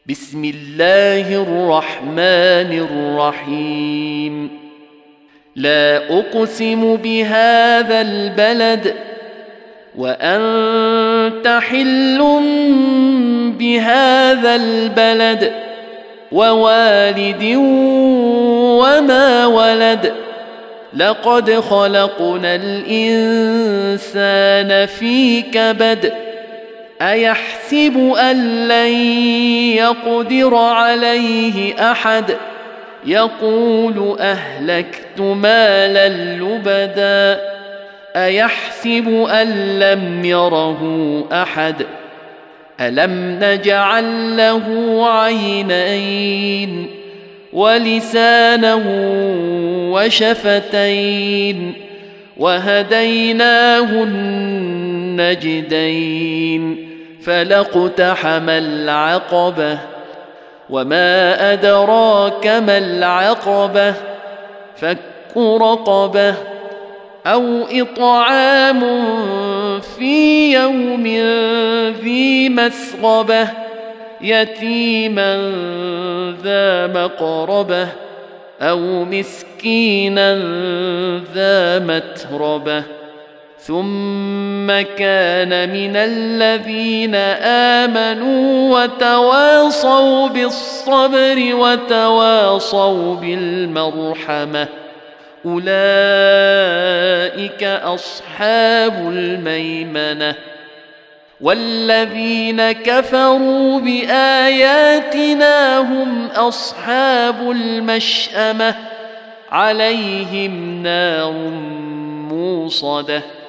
بسم الله الرحمن الرحيم. لا أقسم بهذا البلد وأنت حل بهذا البلد ووالد وما ولد. لقد خلقنا الإنسان في كبد. أيحسب أن لن يقدر عليه أحد. يقول أهلكت مالا لبدا. أيحسب أن لم يره أحد. ألم نجعل له عينين ولسانا وشفتين وهديناه النجدين. فلاقتحم العقبة وما أدراك ما العقبة. فك رقبة أو إطعام في يوم ذي مسغبة يتيما ذا مقربة أو مسكينا ذا متربة. ثم كان من الذين آمنوا وتواصوا بالصبر وتواصوا بالمرحمة. أولئك أصحاب الميمنة. والذين كفروا بآياتنا هم أصحاب المشأمة. عليهم نار موصدة.